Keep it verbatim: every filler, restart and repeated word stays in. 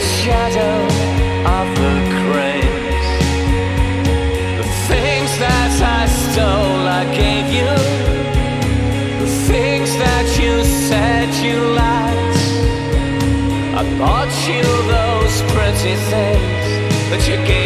shadow of the cranes. The things that I stole, I gave you. The things that you said you liked, I bought you those pretty things that you gave